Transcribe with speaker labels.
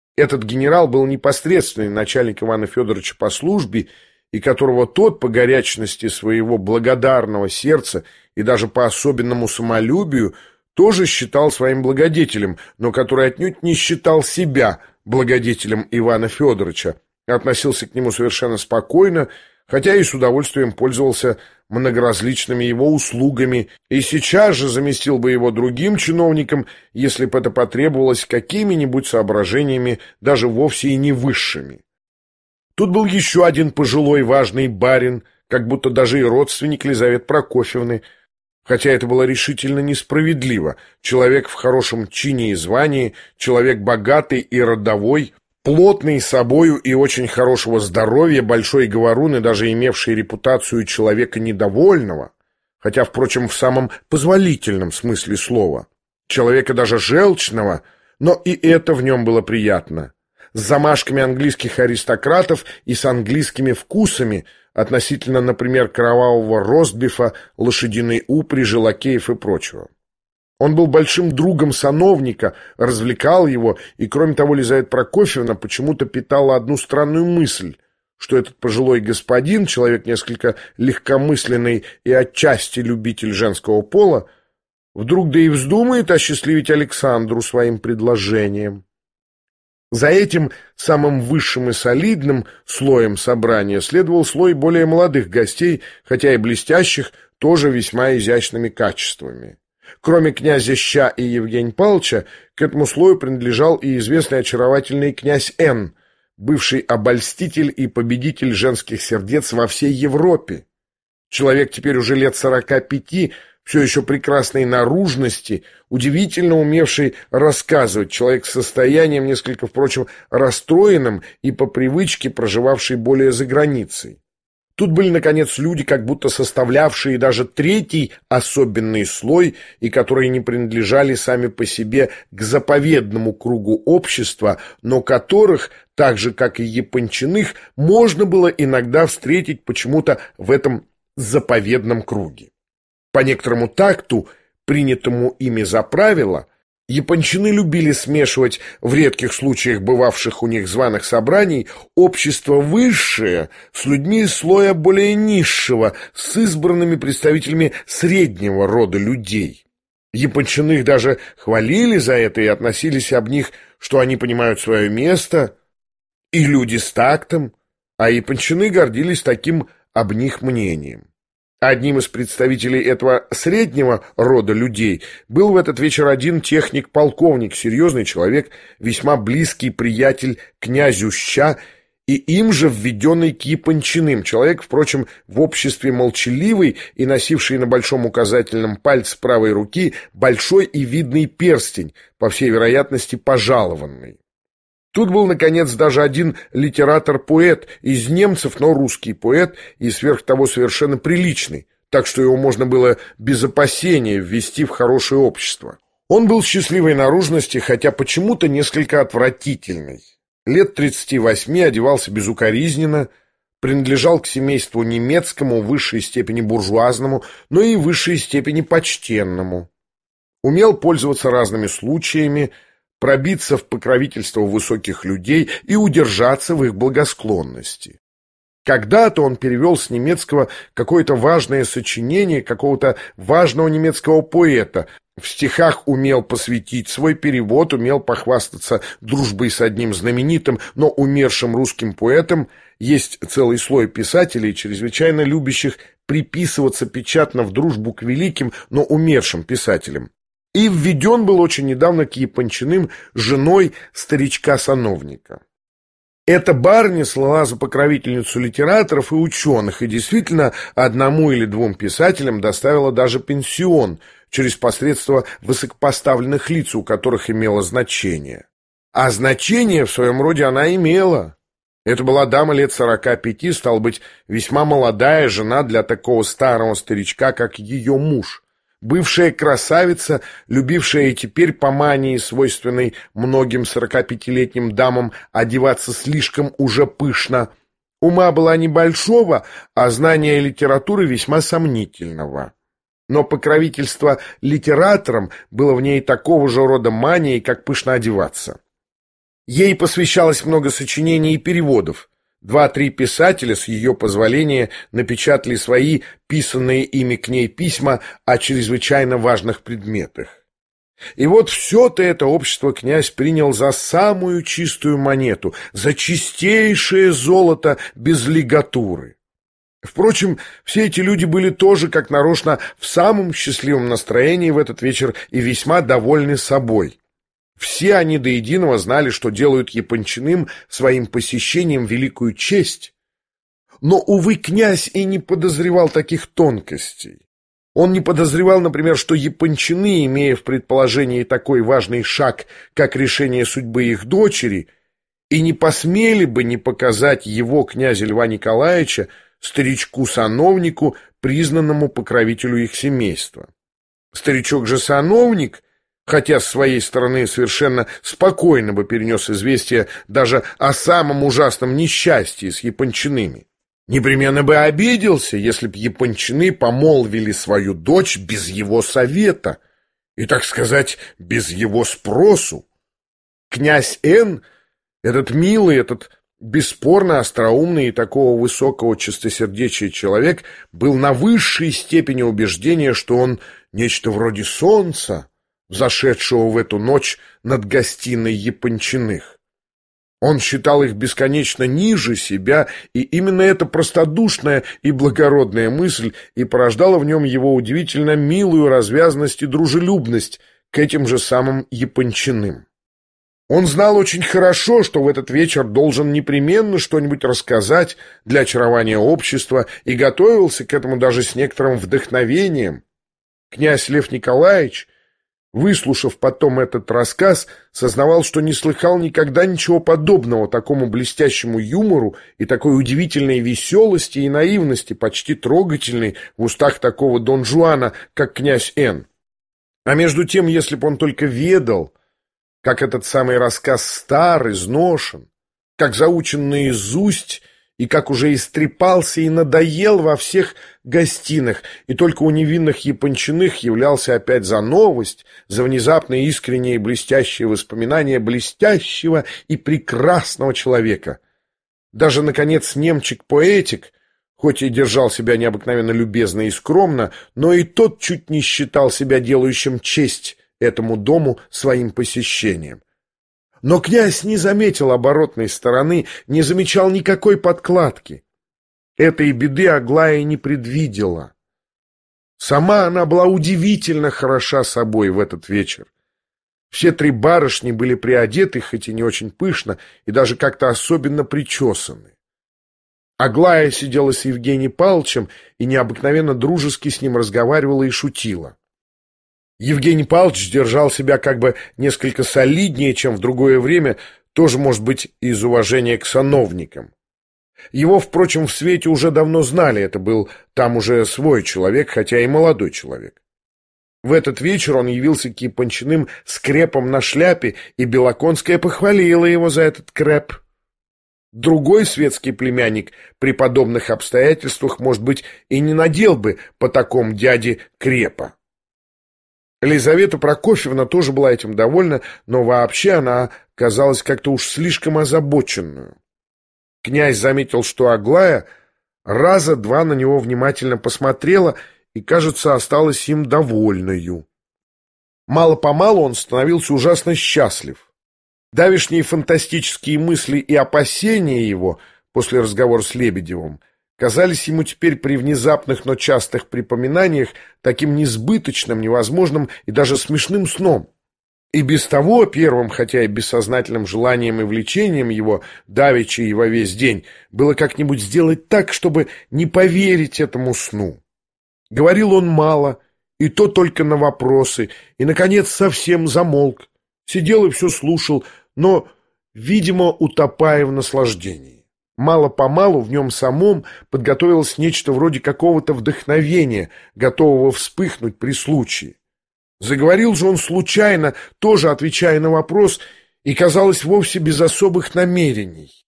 Speaker 1: Этот генерал был непосредственный начальник Ивана Федоровича по службе, и которого тот по горячности своего благодарного сердца и даже по особенному самолюбию тоже считал своим благодетелем, но который отнюдь не считал себя благодетелем Ивана Федоровича, относился к нему совершенно спокойно, хотя и с удовольствием пользовался многоразличными его услугами, и сейчас же заместил бы его другим чиновником, если бы это потребовалось какими-нибудь соображениями, даже вовсе и не высшими. Тут был еще один пожилой важный барин, как будто даже и родственник Лизаветы Прокофьевны, хотя это было решительно несправедливо. Человек в хорошем чине и звании, человек богатый и родовой, плотный собою и очень хорошего здоровья, большой говорун и даже имевший репутацию человека недовольного, хотя, впрочем, в самом позволительном смысле слова, человека даже желчного, но и это в нем было приятно, с замашками английских аристократов и с английскими вкусами относительно, например, кровавого ростбифа, лошадиной упряжи, лакеев и прочего. Он был большим другом сановника, развлекал его, и, кроме того, Лизавета Прокофьевна почему-то питала одну странную мысль, что этот пожилой господин, человек несколько легкомысленный и отчасти любитель женского пола, вдруг да и вздумает осчастливить Александру своим предложением. За этим самым высшим и солидным слоем собрания следовал слой более молодых гостей, хотя и блестящих, тоже весьма изящными качествами. Кроме князя Ща и Евгения Павловича, к этому слою принадлежал и известный очаровательный князь Н., бывший обольститель и победитель женских сердец во всей Европе. Человек теперь уже лет 45, все еще прекрасной наружности, удивительно умевший рассказывать, человек с состоянием, несколько, впрочем, расстроенным и по привычке проживавший более за границей. Тут были, наконец, люди, как будто составлявшие даже третий особенный слой и которые не принадлежали сами по себе к заповедному кругу общества, но которых, так же, как и Япончиных, можно было иногда встретить почему-то в этом заповедном круге. По некоторому такту, принятому ими за правило, Япончины любили смешивать, в редких случаях бывавших у них званых собраний, общество высшее с людьми слоя более низшего, с избранными представителями среднего рода людей. Япончины их даже хвалили за это и относились об них, что они понимают свое место, и люди с тактом, а япончины гордились таким об них мнением. Одним из представителей этого среднего рода людей был в этот вечер один техник-полковник, серьезный человек, весьма близкий приятель князю Ща и им же введенный к Япончиным, человек, впрочем, в обществе молчаливый и носивший на большом указательном пальце правой руки большой и видный перстень, по всей вероятности пожалованный. Тут был, наконец, даже один литератор-поэт из немцев, но русский поэт, и сверх того совершенно приличный, так что его можно было без опасения ввести в хорошее общество. Он был счастливой наружности, хотя почему-то несколько отвратительный. Лет 38, одевался безукоризненно, принадлежал к семейству немецкому, в высшей степени буржуазному, но и в высшей степени почтенному. Умел пользоваться разными случаями, пробиться в покровительство высоких людей и удержаться в их благосклонности. Когда-то он перевел с немецкого какое-то важное сочинение какого-то важного немецкого поэта, в стихах умел посвятить свой перевод, умел похвастаться дружбой с одним знаменитым, но умершим русским поэтом. Есть целый слой писателей, чрезвычайно любящих приписываться печатно в дружбу к великим, но умершим писателям. И введен был очень недавно к Япончиным женой старичка-сановника. Эта барыня слала за покровительницу литераторов и ученых, и действительно одному или двум писателям доставила даже пенсион через посредство высокопоставленных лиц, у которых имело значение. А значение в своем роде она имела. Это была дама лет 45, стало быть, весьма молодая жена для такого старого старичка, как ее муж. Бывшая красавица, любившая и теперь по мании, свойственной многим 45-летним дамам, одеваться слишком уже пышно. Ума была небольшого, а знание литературы весьма сомнительного. Но покровительство литераторам было в ней такого же рода манией, как пышно одеваться. Ей посвящалось много сочинений и переводов. 2-3 писателя, с ее позволения, напечатали свои писанные ими к ней письма о чрезвычайно важных предметах. И вот все-то это общество князь принял за самую чистую монету, за чистейшее золото без лигатуры. Впрочем, все эти люди были тоже, как нарочно, в самом счастливом настроении в этот вечер и весьма довольны собой. Все они до единого знали, что делают Япончиным своим посещением великую честь. Но, увы, князь и не подозревал таких тонкостей. Он не подозревал, например, что Япончины, имея в предположении такой важный шаг, как решение судьбы их дочери, и не посмели бы не показать его, князя Льва Николаевича, старичку-сановнику, признанному покровителю их семейства. Старичок же сановник, хотя с своей стороны совершенно спокойно бы перенес известие даже о самом ужасном несчастье с Япончиными, непременно бы обиделся, если б Япончины помолвили свою дочь без его совета и, так сказать, без его спросу. Князь Н, этот милый, этот бесспорно остроумный и такого высокого чистосердечия человек, был на высшей степени убеждения, что он нечто вроде солнца, взошедшего в эту ночь над гостиной Япончиных. Он считал их бесконечно ниже себя, и именно эта простодушная и благородная мысль и порождала в нем его удивительно милую развязность и дружелюбность к этим же самым Япончиным. Он знал очень хорошо, что в этот вечер должен непременно что-нибудь рассказать для очарования общества, и готовился к этому даже с некоторым вдохновением. Князь Лев Николаевич, выслушав потом этот рассказ, сознавал, что не слыхал никогда ничего подобного такому блестящему юмору и такой удивительной веселости и наивности, почти трогательной в устах такого Дон Жуана, как князь Н. А между тем, если бы он только ведал, как этот самый рассказ стар, изношен, как заучен наизусть, и как уже истрепался и надоел во всех гостиных, и только у невинных Япончиных являлся опять за новость, за внезапные искренние и блестящие воспоминания блестящего и прекрасного человека. Даже, наконец, немчик-поэтик, хоть и держал себя необыкновенно любезно и скромно, но и тот чуть не считал себя делающим честь этому дому своим посещением. Но князь не заметил оборотной стороны, не замечал никакой подкладки. Этой беды Аглая не предвидела. Сама она была удивительно хороша собой в этот вечер. Все 3 барышни были приодеты, хоть и не очень пышно, и даже как-то особенно причесаны. Аглая сидела с Евгением Павловичем и необыкновенно дружески с ним разговаривала и шутила. Евгений Павлович держал себя как бы несколько солиднее, чем в другое время, тоже, может быть, из уважения к сановникам. Его, впрочем, в свете уже давно знали, это был там уже свой человек, хотя и молодой человек. В этот вечер он явился к Япончиным с крепом на шляпе, и Белоконская похвалила его за этот креп. Другой светский племянник при подобных обстоятельствах, может быть, и не надел бы по такому дяде крепа. Лизавета Прокофьевна тоже была этим довольна, но вообще она казалась как-то уж слишком озабоченную. Князь заметил, что Аглая раза 2 на него внимательно посмотрела и, кажется, осталась им довольною. Мало-помалу он становился ужасно счастлив. Давешние фантастические мысли и опасения его после разговора с Лебедевым казались ему теперь при внезапных, но частых припоминаниях таким несбыточным, невозможным и даже смешным сном. И без того первым, хотя и бессознательным желанием и влечением его, давеча и во весь день, было как-нибудь сделать так, чтобы не поверить этому сну. Говорил он мало, и то только на вопросы, и, наконец, совсем замолк, сидел и все слушал, но, видимо, утопая в наслаждении. Мало-помалу в нем самом подготовилось нечто вроде какого-то вдохновения, готового вспыхнуть при случае. Заговорил же он случайно, тоже отвечая на вопрос, и, казалось, вовсе без особых намерений.